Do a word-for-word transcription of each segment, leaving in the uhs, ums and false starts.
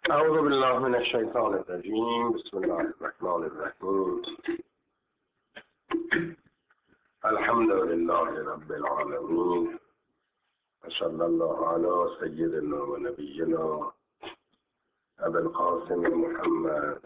أعوذ بالله من الشيطان الرجيم. بسم الله الرحمن الرحيم. الحمد لله رب العالمين، وصلى الله على سيدنا ونبينا أبي القاسم محمد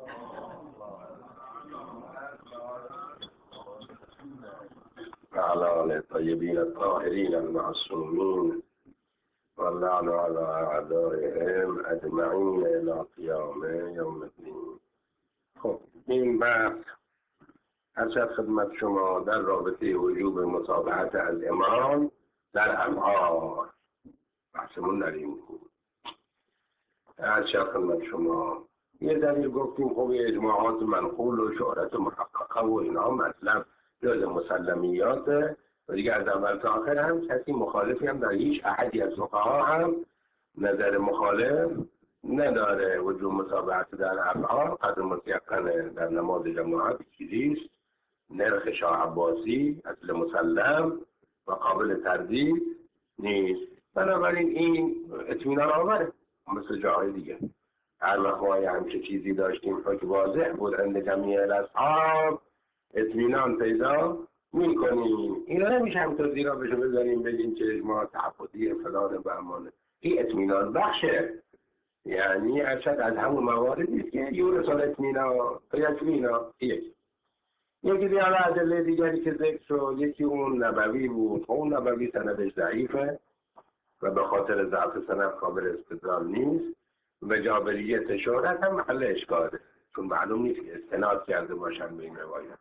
وعلى آله الطيبين الطاهرين المعصومين، واللعن على أعدائهم أجمعين إلى قیام یوم الدین. خب این بحث ارشد خدمت شما در رابطه وجوب متابعت از امام در افعال، بحثمون در این بود. ارشد خدمت شما یه دلیل گفتیم خب اجماعات منقول و شهرت محققه و اینا مطلب جز مسلمیات و دیگه از اول تا آخر هم کسی مخالفی هم در هیچ احدی از فقها هم نظر مخالف نداره. وجوب متابعت در افعال قدر متیقن در نماز جماعت چیزیست، نرخ شاه عباسی اصل مسلم و قابل تردید نیست. بنابراین این اطمینان آوره مثل جاهای دیگه. هر وقت همچه چیزی داشتیم که واضح بود عند جمیع الاصحاب اطمینان پیدا میکنیم. اینا نمیشه همطور زیرا بشه بزنیم بگیم که اجماع تعبدی فلان و امانه. این اطمینان بخشه، یعنی ارشد از همون مواردی است که یورث الاطمینان فیکفینا. یک یکی دیگه حالا ادله دیگری که ذکر شد، یکی اون نبوی بود. اون نبوی سندش ضعیفه و به خاطر ضعف سند قابل استدلال نیست و جابریت شهرت هم محل اشکاله، چون معلوم نیست که استناد کرده باشن به این روایت.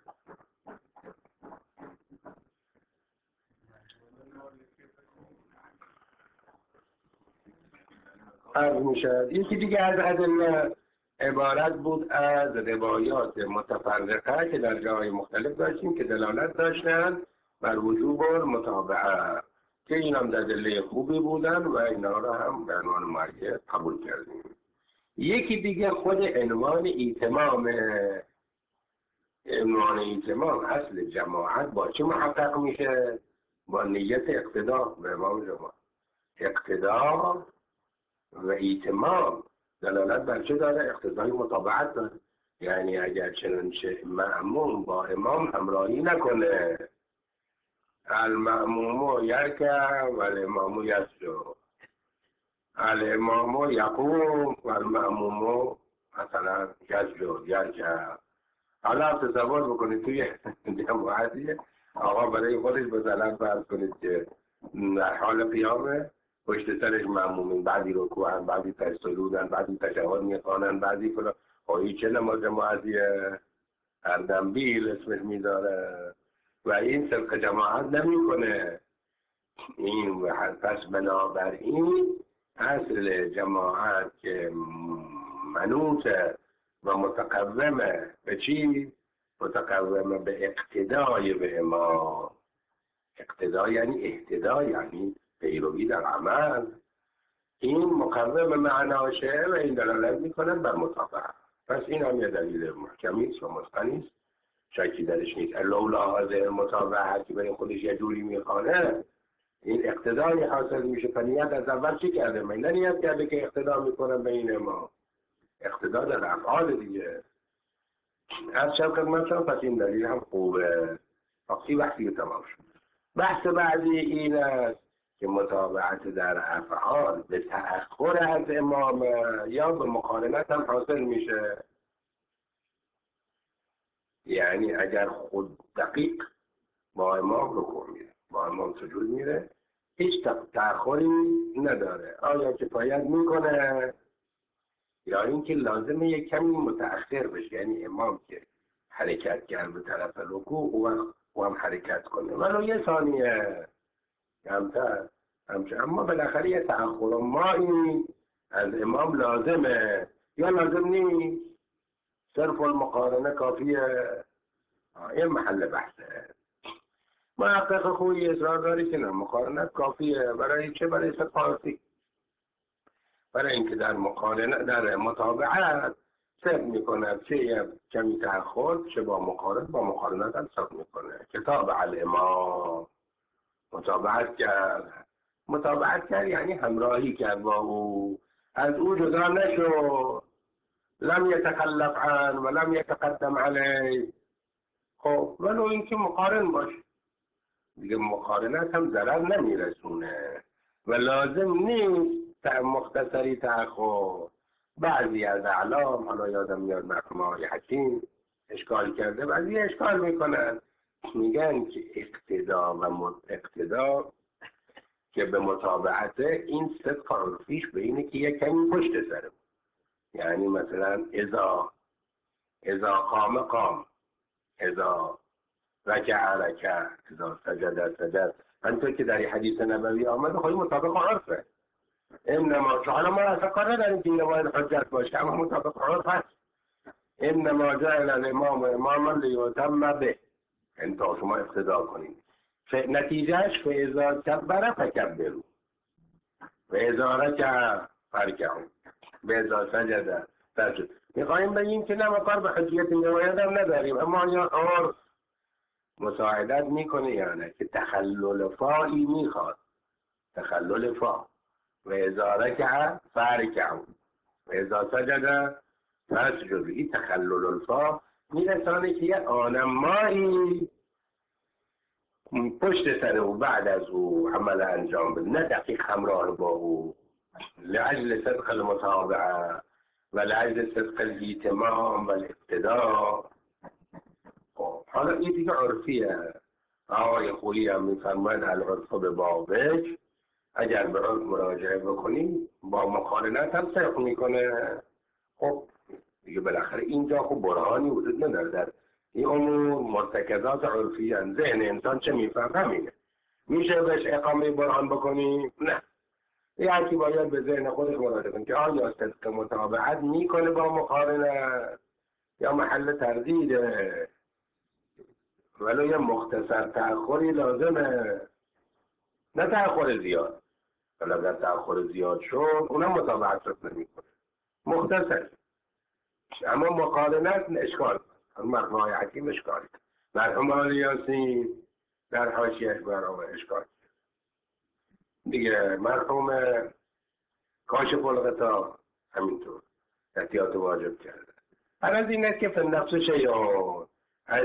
عرض میشد یکی دیگه از ادله عبارت بود از روایات متفرقه که در جای مختلف داشتیم که دلالت داشتن بر وجوب متابعه، که این هم ادله خوبی بودن و اینا را هم به عنوان مرجع قبول کردیم. یکی دیگه خود عنوان ایتمام. عنوان ایتمام اصل جماعت با چه محقق میشه؟ با نیت اقتدا به امام جماعت. اقتدا و ایتمام دلالت بر چه داره؟ اقتضای متابعت داره. یعنی اگر چنانچه مأموم با امام همراهی نکنه، المأموم یرکع و الامام یسجد، الامام یقوم و المأموم مثلا یسجد یرکع. حالا تصور بکنید توی جماعتی آقا برای خودش مثلا فرض کنید که در حال قیامه، پشت سرش مأمومین، بعضی رکوعن، بعضی تسجدن، بعضی تشهد میخوانن، بعضی فلان. خواهی چه نماز جماعتیه؟ اردنبیل اسمش میداره و این سبق جماعت نمیکنه. این پس بنابراین اصل جماعت که منوط و متقومه به چی؟ متقومه به اقتدای به امام. اقتدا یعنی اهتدا، یعنی پیروی در عمل. این مقوم معناشه و این دلالت میکنن بر مطابقت. پس این هم یه دلیل محکمی است و متقنی است، شکی درش نیست. لولا هذه المتابعه که برای خودش یه جوری میخوانه، این اقتدای حاصل میشه. فنیت از اول چی کرده؟ من نیت کرده که اقتدا میکنم به این امام. اقتدا در افعال دیگه. از شب خدمتشان پس این دلیل هم خوبه. وقتی وقتی تمام شد. بحث بعدی این است که متابعت در افعال به تأخر از امام یا به مقارنت هم حاصل میشه. یعنی اگر خود دقیق با امام رکوع میره، با امام سجود میره، هیچ تأخری نداره. آیا کفایت میکنه یا اینکه لازمه یک کمی متأخر بشه، یعنی امام که حرکت کرد به طرف رکوع و و هم حرکت کنه ولو یه ثانیه کمتر همچه. اما بالاخره یه تأخر مایی از امام لازمه یا لازم نیست؟ صرف المقارنه کافیه. این محل بحثه. محقق خوبی اصرار داری که نه، مقارنت کافیه. برای چه؟ برای سپاسی. برای اینکه در مقارنه در متابعت ثبت میکنه چه کمی تأخر، چه با مقارنت با مقارنت هم ثبت میکنه. کتاب الامام متابعت کرد. متابعت کرد یعنی همراهی کرد با او از او جدا نشو، لم يتخلف عنه و لم يتقدم علیه. خب ولو اینکه مقارن باشه دیگه، مقارنت هم ضرر نمیرسونه و لازم نیست مختصری تأخر. بعضی از اعلام، حالا یادم میاد مرحوم آقای حکیم اشکال کرده، بعضی اشکال میکنن، میگن که اقتدا و اقتدا که به متابعت این صدق عرفیش به اینه که یک کمی پشت سره بود. یعنی مثلا اذا اذا قام قام، اذا رکع رکع، اذا سجد سجد. همینطور که در این حدیث نبوی آمده خواهی مطابق عرفه. انما حالا ما اصلا کار نداریم که این باید حجت باشه، اما مطابق عرف هست. انما جعل الامام اماما لیؤتم به، یعنی تا شما اقتدا کنید. نتیجهش فاذا کبر فکبروا و اذا رکع فرکعوا و اذا سجد سجد. میخواهیم بگیم که نه ما کار به حجیت روایت هم نداریم، اما یا عرف مساعدت میکنه یا نه که تخلل فایی میخواد، تخلل فا. و اذا رکع فرکعوا و اذا سجد فاسجدوا. این تخلل الفا میرسانه که یه آنمایی پشت سر او بعد از او عمل انجام بده، نه دقیق همراه با او، لعجل صدق المتابعه و لعجل صدق الایتمام و الاقتداء. حالا این دیگه عرفیه. آقای خویی هم میفرماید العرف به بابش، اگر به عرف مراجعه بکنی با مقارنت هم صدق میکنه. خب دیگه بالاخره اینجا خب برهانی وجود نداره در این امور، مرتکزات عرفی هستند. ذهن انسان چه میفهم همینه. میشه بهش اقامه برهان بکنی؟ نه. یه هرکی باید به ذهن خودش مراجعه کنه که آیا صدق متابعت میکنه با مقارنت یا محل تردیده. ولو یه مختصر تأخری لازمه، نه تأخر زیاد. ولی اگر تأخر زیاد شد اونم متابعت رو نمیکنه، مختصر. اما مقارنت اشکال، مرحوم آقای حکیم اشکال، مرحوم آقای یاسین در حاشیه‌اش برای اشکال دیگه، مرحوم کاشف الغطا همینطور احتیاط واجب کرده. هر از این است که فندقص شیعون از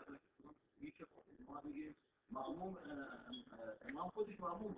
مأموم امام خودش مأموم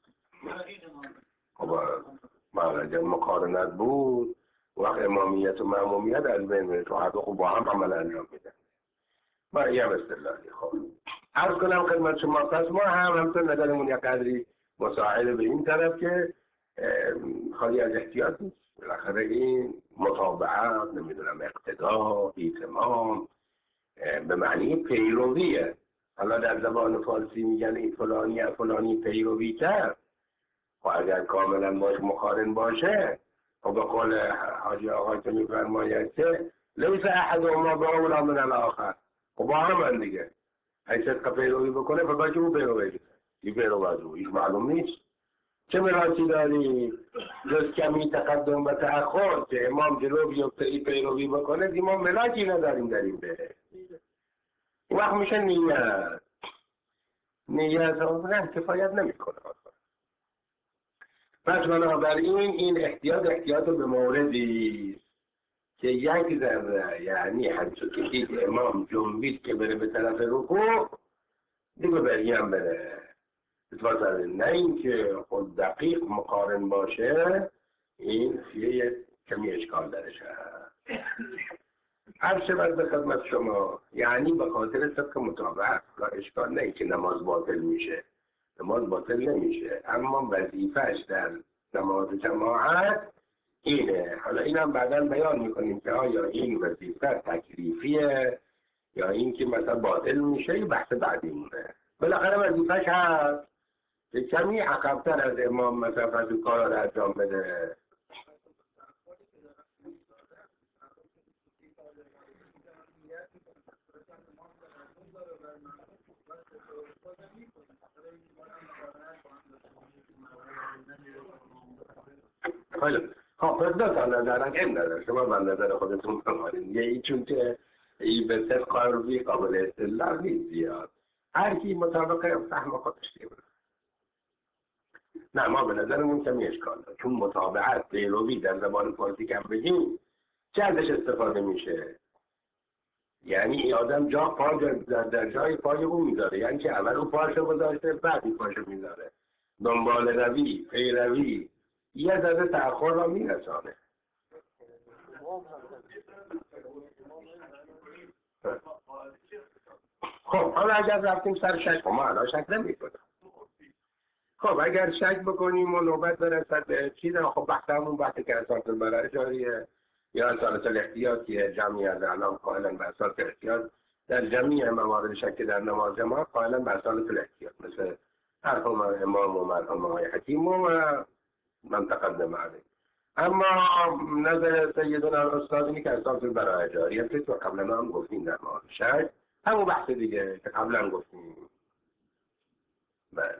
باشه. اگر مقارنت بود وقت امامیت و مأمومیت از بین میره، تو هر دو خوب با هم عمل انجام میدن. ما یه اصطلاحی خب عرض کنم خدمت شما، پس ما هم همطور نظرمون یک قدری مساعد به این طرف که خالی از احتیاط نیست. بالاخره این متابعت، نمیدونم اقتدا، ایتمام به معنی پیرویه. حالا در زبان فارسی میگن این فلانی از فلانی پیروی کرد، و اگر کاملا باش مقارن باشه و به قول حاجی آقا که میفرماید که لیس احدهما باولا من الاخر، و با هم دیگه حیثیت پیروی بکنه فقط که او پیروی کرد، این پیرو از او هیچ معلوم نیست. چه ملاکی داری جز کمی تقدم و تأخر که امام جلو بیفته ای پیروی بکنه؟ امام ملاکی نداریم در این به وقت میشه نیت نیت نه کفایت نمیکنه. پس بنابراین این احتیاط احتیاط به موردی که یک ذره، یعنی همچون که دید امام جنبید که بره به طرف رکوع دیگه بری هم بره، نه این که خود دقیق مقارن باشه، این یه کمی اشکال درش هست. هر شود به خدمت شما، یعنی به خاطر صدق مطابقت اشکال نه که نماز باطل میشه، نماز باطل نمیشه، اما وظیفهش در نماز جماعت اینه. حالا اینم بعدا بیان میکنیم که آیا این وظیفه تکلیفیه یا این که مثلا باطل میشه، یه بحث بعدی مونه. بالاخره وظیفهش هست که کمی عقب‌تر از امام مثلا از کارا رو انجام بده. خیلی خب پس دو تا نظرم این نداره، شما من نظر خودتون بمانید. یه چون که این به صدق عرفی قابل استدلال نیست زیاد، هر کی مطابق فهم خودش دیگه. نه، ما به نظرمون کمی اشکال داره، چون متابعت پیروی در زبان فارسی کم بگیم چه ازش استفاده میشه؟ یعنی این آدم جا پا در, در جای پای او میذاره، یعنی که اول اون پاشو گذاشته بعد این پاشو میذاره، دنبال روی پیروی یه ذره تأخر را میرسانه. خب حالا اگر رفتیم سر شک، ما الان شک نمیکنم. خب اگر شک بکنیم و نوبت برسد به چیز، خب بحث همون بحث که اساس البراءه جاریه یا اساس الاحتیاط که جمعی از اعلام قائلا به اساس الاحتیاط در جمعی موارد شک در نماز جماعت قائلا به اساس الاحتیاط، مثل حرف امام و مرحوم آقای حکیم و من تقدم علیه. اما نظر سیدنا الاستاد اینه که اساس البراءه جاریه که قبلا هم گفتیم در مورد شک، همون بحث دیگه که قبلا گفتیم. بله.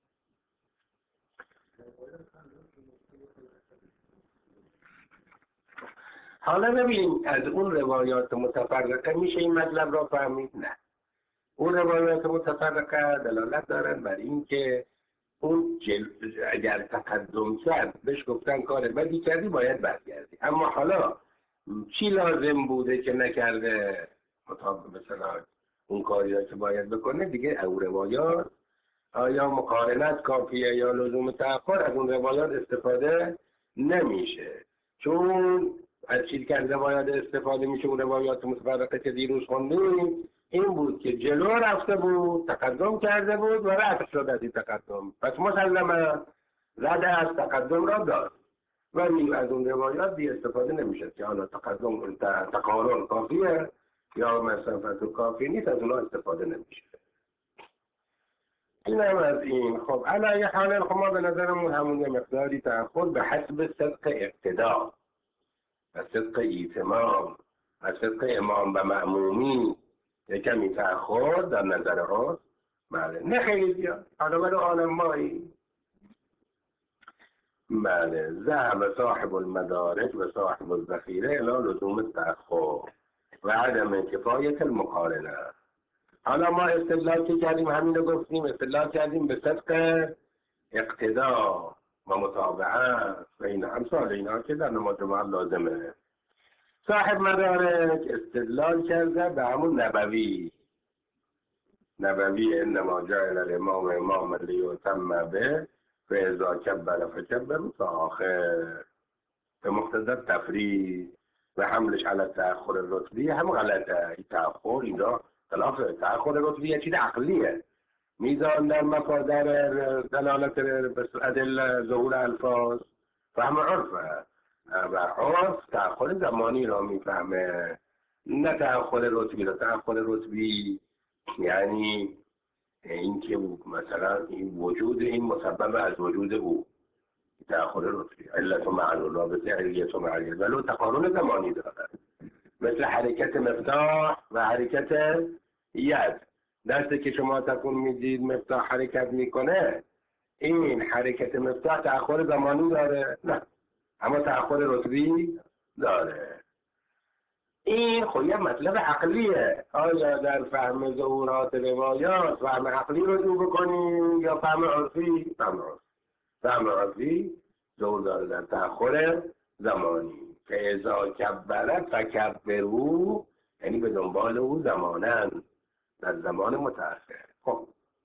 حالا ببین از اون روایات متفرقه میشه این مطلب را فهمید؟ نه، اون روایات متفرقه دلالت دارن بر این که اون جل... اگر تقدم کرد بهش گفتن کار بدی کردی باید برگردی، اما حالا چی لازم بوده که نکرده مطابق مثلا اون کاری که باید بکنه دیگه، اون روایات آیا مقارنت کافیه یا لزوم تأخر، از اون روایات استفاده نمیشه، چون از چیزی که از روایات استفاده میشه اون روایات متفرقه که دیروز خوندیم این بود که جلو رفته بود، تقدم کرده بود و رفت شد از این تقدم، پس مسلما رد از تقدم را داد، ولی از اون روایات دی استفاده نمیشه که حالا تقدم تقارن کافیه یا مسافت کافی نیست، از اونها استفاده نمیشه. این هم از این. خب علی حال خب ما به نظرمون همون یه مقداری تأخر به حسب صدق اقتدا و صدق ایتمام و صدق امام و معمومی یک کمی تأخر در نظر هاست. بله نه خیلی زیاد، حالا بله عالم مایی. بله ذهب صاحب المدارک و صاحب الذخیره الی لزوم التأخر و عدم کفایت المقارنه. حالا ما استدلال که کردیم همین رو گفتیم، استدلال کردیم به صدق اقتدا و متابعه و این امثال اینا که در نماز جماعت لازمه. صاحب مدارک استدلال کرده به همون نبوی نبوی انما جعل الامام اماما لیؤتم به فاذا کبر فکبروا تا آخر، به مقتضی تفرید و حملش علی تأخر رتبی هم غلطه. این تأخر اینجا خلاف تأخر رتبی یه چیز عقلیه، میزان در مفادر دلالت ادل ظهور الفاظ فهم عرفه و عرف تأخر زمانی را میفهمه نه تأخر رتبی را. تأخر رتبی یعنی این که مثلا این وجود این مسبب از وجود او، تأخر رتبی علت و معلول رابطه علیت و معلول ولو تقارن زمانی دارد، مثل حرکت مفتاح و حرکت ید. دسته که شما تکون میدید مفتاح حرکت میکنه، این حرکت مفتاح تأخر زمانی داره؟ نه، اما تأخر رتبی داره. این خب یه مطلب عقلیه. آیا در فهم ظهورات روایات فهم عقلی رو جو بکنیم یا فهم عرفی؟ فهم عرفی. فهم عرفی ظهور داره در تأخر زمانی که اذا کبرت فکبروا، یعنی به دنبال او زمانن، در زمان متأخر. خب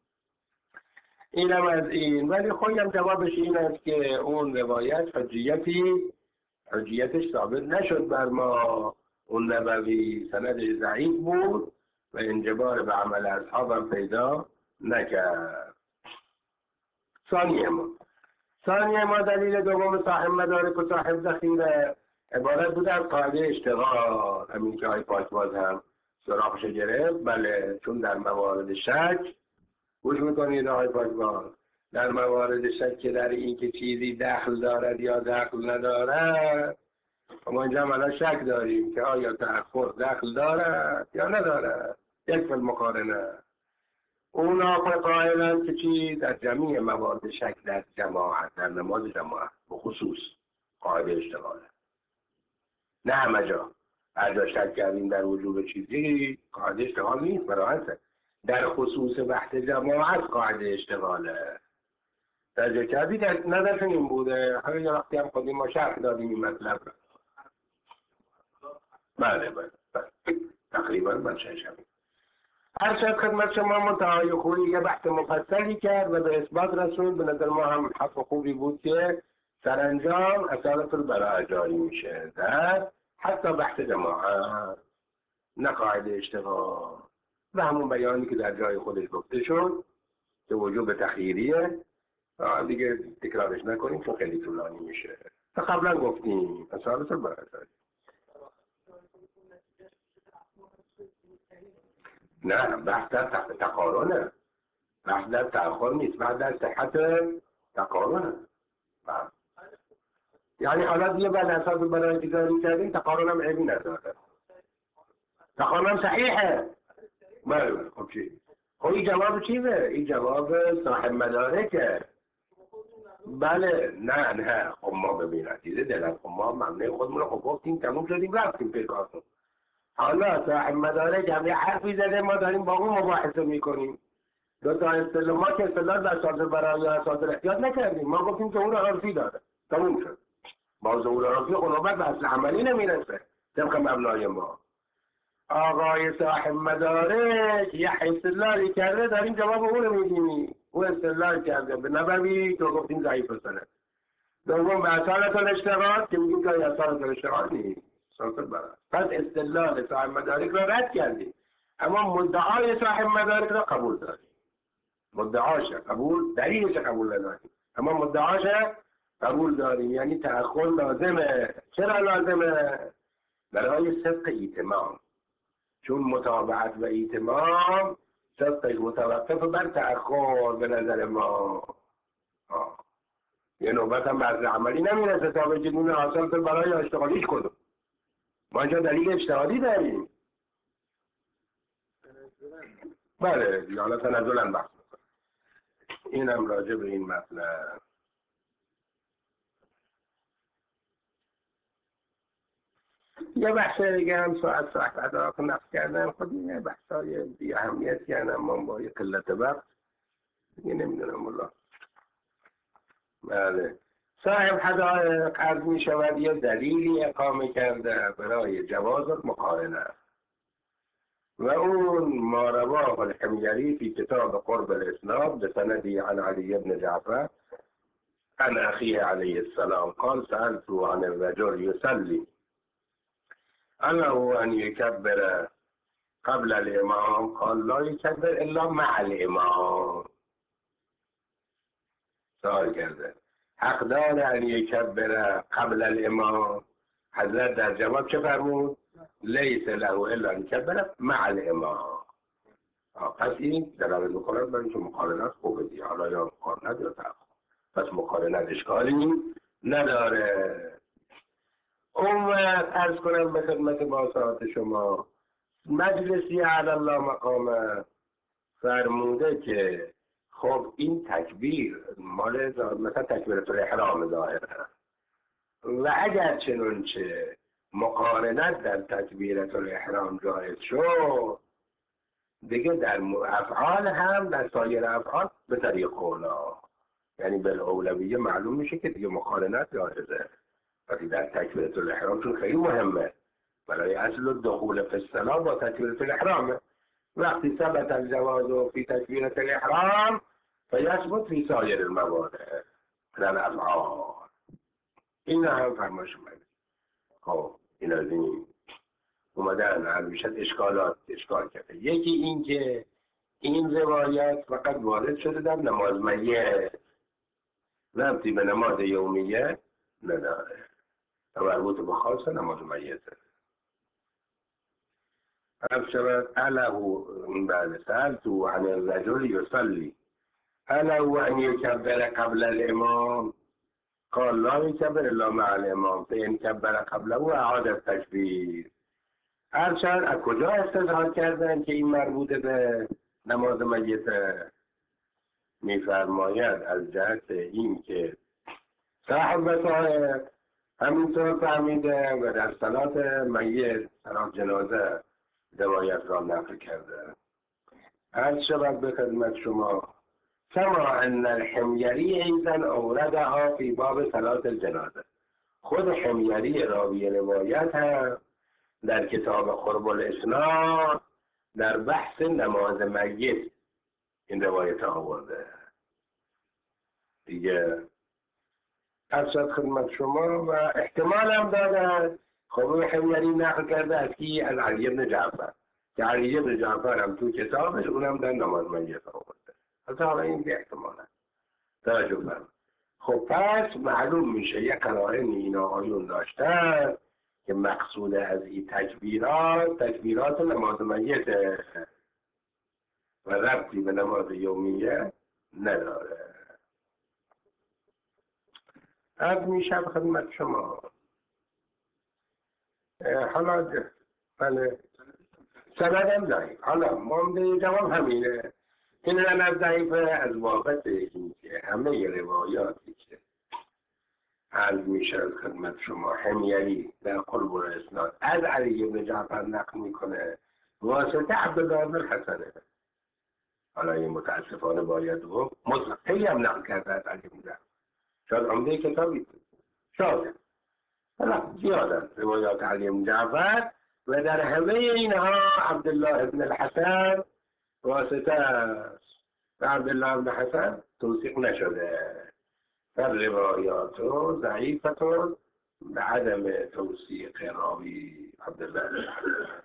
اینم از این. ولی خودم جوابش این است که اون روایت حجیتی حجیتش ثابت نشد بر ما، اون نبوی سند ضعیف بود و انجبار به عمل اصحابم پیدا نکرد. ثانیه ما ثانیه ما دلیل دوم صاحب مدارک و صاحب ذخیره عبارت بود از قاعده اشتغال، همین که های پاکباز هم سراغش گرفت. بله، چون در موارد شک گوش میکنید های پاکباز، در موارد شک که در این که چیزی دخل دارد یا دخل ندارد، ما اینجا الان شک داریم که آیا تأخر دخل دارد یا ندارد، یک فل مقارنه. اونا قائلن که چی در جمعی موارد شک در جماعت، در نماز جماعت به خصوص قاعده اشتغاله، نه همه جا. هر جا شک کردیم در وجود چیزی قاعده اشتغال نیست، براحته. در خصوص بحث جماعت قاعده اشتغاله. درجه کردی در نظرشون این بوده. حالا یه وقتی هم خودی ما شرح دادیم این مطلب. بله بله بله تقریبا من ششم. هر شب خدمت شما منتهای خوری یه بحث مفصلی کرد و به اثبات رسول. به نظر ما هم حق خوبی بود که سرانجام اصالت البراءه جاری میشه در حتی بحث جماعت، نه قاعده اشتغال و همون بیانی که در جای خودش گفته شد که وجوب تخییریه. دیگه تکرارش نکنیم چون خیلی طولانی میشه. تا قبلا گفتیم اصالت البراءه جاری. نه بحث در تقارنه، بحث در تأخر نیست، بحث در صحت تقارنه. یعنی حالا دیگه بعد اساس البراءه جاری کردیم تقارن هم عیبی نداره، تقارن هم صحیحه. بله خب چی؟ خب این جواب چیه؟ این جواب صاحب مدارکه. بله نه نه خب ما ببین عزیزه دلم، خب ما ممنوع خودمون رو خب گفتیم تموم شدیم رفتیم پیکارتون. حالا صاحب مدارک هم یه حرفی زده ما داریم با اون مباحثه میکنیم. دو تا اصطلاح ما که اصطلاح در اساس البراءه یا اساس الاحتیاط نکردیم، ما گفتیم ظهور عرفی داره تموم شد. با ظهور عرفی خلوبت به اصل عملی نمیرسه طبق مبنای ما. آقای صاحب مدارک یه استدلالی کرده داریم جواب اون رو میدیم. او استدلال کرده به نبوی تو گفتیم ضعیف السند. دوم به اصالت الاشتغال که میگیم که اصالت الاشتغال نیست، اصالت البراءه. پس استدلال صاحب مدارک را رد کردیم، اما مدعای صاحب مدارک را قبول داریم. مدعاش قبول، دلیلش قبول نداریم، اما مدعاش قبول داریم. یعنی تأخر لازمه. چرا لازمه؟ برای صدق ایتمام، چون متابعت و ایتمام صدقش متوقف بر تأخر به نظر ما. آه. یه نوبت هم بعض عملی نمیرسه تا به جنون حاصل کن برای اشتغالیش کنم. ما اینجا دلیل اجتهادی داریم. بله حالا تنزلا بحث میکنم. اینم راجع به این مطلب. یه بحث دیگه هم ساعت ساعت ادراک نفس کردم. خود این بحث های بی اهمیت کردم اما با یه قلت وقت دیگه نمیدونم والله. بله صاحب حدائق عرض می شود یه دلیلی اقامه کرده برای جواز مقارنه و اون ما رواه الحميري في كتاب قرب الإسناد بسندی عن علي بن جعفر عن أخيه عليه السلام قال سألت عن الرجل يصلي أنه أن يكبر قبل الإمام قال لا يكبر إلا مع الإمام. سؤال کرده حق داره ان یکبر قبل الامام؟ حضرت در جواب چه فرمود؟ لیس له الا ان یکبر مع الامام. پس این دلالت میکنه بر اینکه مقارنت خوبه دیگه. حالا یا مقارنت یا تأخر، پس مقارنت اشکالی نداره. اون وقت عرض کنم به خدمت باسطات شما مجلسی علی الله مقامه فرموده که خب این تکبیر مال مثلا تکبیرت الاحرام ظاهره و اگر چنانچه مقارنت در تکبیرت الاحرام جایز شد دیگه در افعال هم در سایر افعال به طریق اولا، یعنی بالاولویه معلوم میشه که دیگه مقارنت جایزه. ولی در تکبیرت الاحرام چون خیلی مهمه برای اصل دخول فی الصلاة با تکبیرت الاحرامه. وقتی ثبت الجواز فی تکبیرت الاحرام فیثبت فی سایر الموارد در الافعال. این هم فرمایش اومده. خب این از این اومدن همیشه اشکالات اشکال کرده. یکی این که این روایت فقط وارد شده در نماز میت، ربطی به نماز یومیه نداره، مربوط به خاص نماز میته. عرض شود اله بعد سألتو عن الرجل يصلي اله ان يكبر قبل الامام قال لا يكبر الا مع الامام فان كبر قبله اعاد التكبير. عرض شود از کجا استدلال کردن که این مربوط به نماز میت؟ میفرماید از جهت این که صاحب وسائق همینطور فهمیده و در صلات میت صلات جنازه روایت را نقل کرده. عرض شود به خدمت شما كما أن الحميري أيضا أوردها في باب صلاة الجنازة. خود حميري راوی روایت هم در کتاب قرب الاسناد در بحث نماز میت این روایت آورده. دیگه ارشد خدمت شما و احتمال هم دادن خب حميري نقل کرده از کی؟ از علی بن جعفر که علی بن جعفر هم تو کتابش اونم در نماز میت آورده. حتی حالا این که احتمال هست توجه برم. خب پس معلوم میشه یک قرائنی این آقایون داشتن که مقصود از این تکبیرات تکبیرات نماز میت و ربطی به نماز یومیه نداره. از میشه خدمت شما حالا بله سندم ضعیف. حالا مانده جواب همینه. این هم ضعیفه از بابت این که همه روایاتی که از میشه خدمت شما حميري در قرب الاسناد از علی بن جعفر نقل میکنه واسطه عبدالله بن الحسنه. حالا این متاسفانه باید و مطلقی هم نقل کرده از علی بن جعفر. شاید عمده کتابی شاید حالا زیادن روایات علی بن جعفر و در همه اینها عبدالله بن الحسن واسطه است و عبدالله بن حسن توثیق نشده. فالروایات ضعیفة بعدم توثیق راوی عبدالله بن حسن.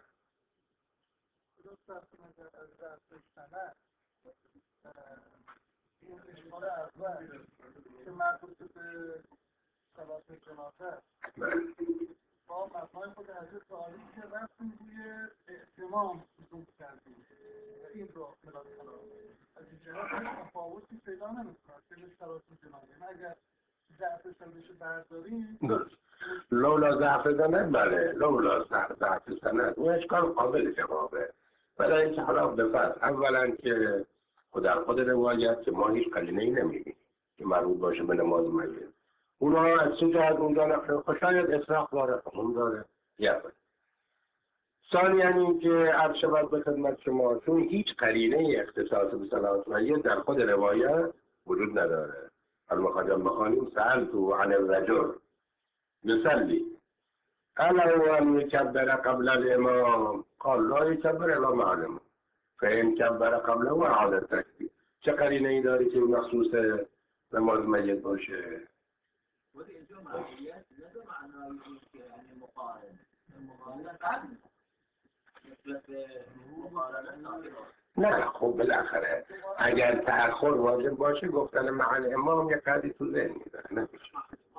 این اشکال اول که مربوط به صلات جنازه با مفاهیم خود حضرت عالی که رفتیم روی احتمام زوم کردیم این رو ملاک کنم از این جهات تفاوتی پیدا نمی‌کنه که به صلات جنازه اگر ضعفش هم بشه برداریم لولا ضعف سند بله لولا ضعف سند اون اشکال قابل جوابه. برای اینکه حالا بفرض اولا که خود در خود روایت که ما هیچ قرینه‌ای نمی‌بینیم که مربوط باشه به نماز میت. اونها از چه جهت اونجا نقل شاید اطلاق داره اون داره یک. ثانیاً این که عرض شود به خدمت شما چون هیچ قرینه اختصاص به صلات میت در خود روایت وجود نداره. المخاجم بخوانیم سألتو عن الرجل يصلي ألا أن يكبر قبل الإمام قال لا يكبر إلا مع الإمام فإن كبر قبله أعاد التكبير. چه قرینه‌ای داری که مخصوص نماز میت باشه؟ ولی اینجا معمولیت نه به معنای که یعنی مقارن مقارن قبل نسبت به مقارنه ناظر. نه خب بالاخره اگر تأخر واجب باشه گفتن مع الامام یک قدری تو ذهن میذاره نمیشه.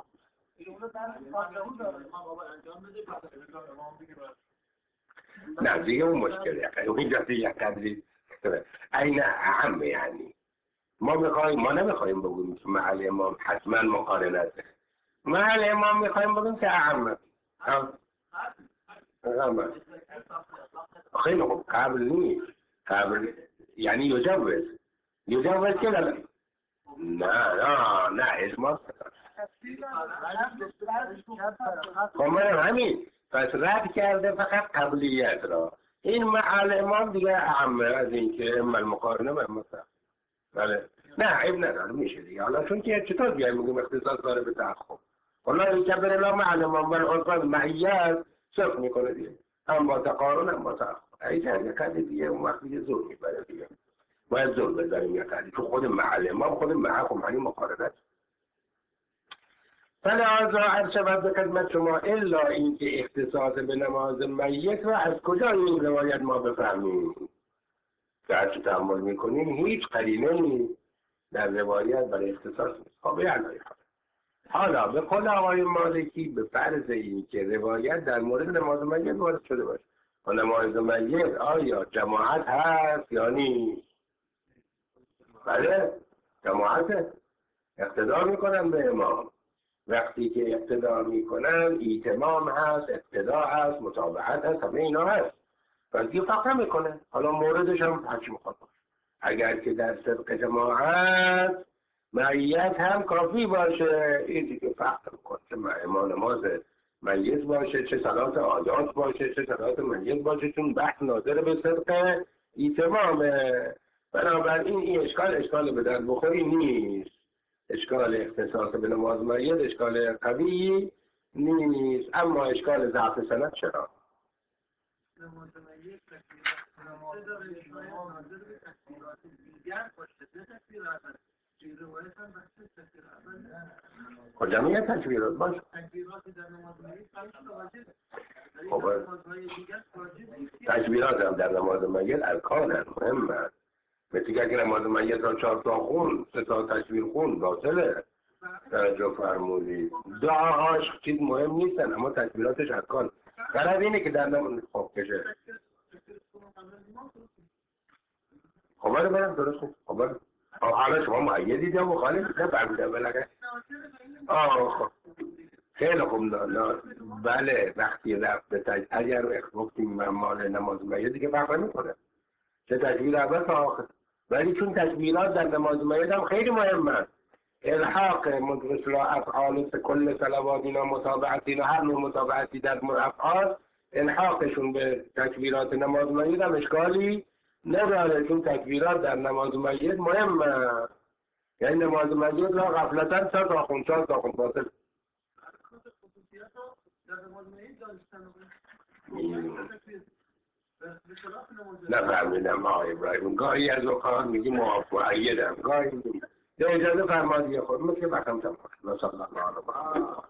نه دیگه اون مشکل یکی اون جاتی یک قدری این اهم یعنی ما میخوایم ما نمیخوایم بگویم که مع الامام حتما مقارنته. مع الامام میخوایم بگویم که اهم اهم خیلی خوب قبل نیست قبل یعنی یجوز یجوز که نه نه نه اجماع خب من همین پس رد کرده فقط قبلیت را. این مع الامام دیگه اهم از این که اما المقارنه و اما بله نه عیب نداره میشه دیگه. حالا چون که چطور بیایم بگیم اختصاص داره به تأخر والله این کبر الله مع الامام ولی اصلا معیت صرف میکنه دیگه هم با تقارن هم با تأخر. ایجا یک قدر دیگه اون وقت دیگه زور میبره دیگه باید زور بذاریم یک قدر چون خود مع الامام خود مع خب معنی مقارنت. فلذا عرض شود به خدمت شما الا این که اختصاص به نماز میت و از کجا این روایت ما بفهمیم که هرچی تحمل میکنیم هیچ قرینه‌ای در روایت برای اختصاص نیست. خب یعنی حالا به قول آقای مالکی به فرض این که روایت در مورد نماز میت وارد شده باشه و نماز میت آیا جماعت هست یا نیست؟ بله جماعت اقتدا میکنن به امام. وقتی که اقتدا میکنن ایتمام هست اقتدا هست متابعت هست همه اینا هست و دیگه فقط میکنه. حالا موردش هم هرچی میخواد باشه. اگر که در صدق جماعت معیت هم کافی باشه این دیگه فرق میکنه چه امام نماز میت باشه چه صلات عادات باشه چه صلات میت باشه چون بحث ناظر به صدق ایتمامه. بنابراین این اشکال اشکال به درد بخوری نیست. اشکال اختصاص به نماز مؤید اشکال قوی نیست، اما اشکال ضعف سند چرا؟ نماز مؤید تکبیرات داره، شاید ناظر به تکبیرات دیگر باشه، نه تکبیرات توی روایت هم بحث تکبیرات کجا میگه تکبیرات باشه؟ تکبیرات در نماز مؤید خمس واجبه. خب در نماز مؤید دیگر واجب نیست. تکبیرات هم در نماز مؤید ارکان مهمه. مثل که اگر نماز مؤید را چهار تا خون، سه تا تکبیر خون باطله. توجه فرمودید. دعاهاش چیز مهم نیستن، اما تکبیراتش ارکان. غرض اینه که در نماز خب کشه. خب بله بله درست نیست. خب بله. حالا شما مؤیدید یا مخالفید؟ نفهمیده بلکه. آه خب. خیلی خوب نه بله وقتی رفت به تج... اگر گفتیم مال نماز مؤید دیگه فرق نمیکنه. چه تکبیر اول تا آخر. ولی چون تکبیرات در نماز مؤید هم خیلی مهمه. الحاق مثل افعال کل صلواتینا متابعتینا هر نوع متابعتی در افعال الحاقشون به تکبیرات نماز مؤید هم اشکالی نداره، چون تکبیرات در نماز مؤید مهمه. یعنی نماز مؤید را غفلتاً سه تا خون چهار تا خون باطل. نفهمیدم آقای ابراهیم. گاهی از اوقات میگی موافقیدم، گاهی میگی اجازه فرمایید خود مثل بخم تمام. صلی الله علیه و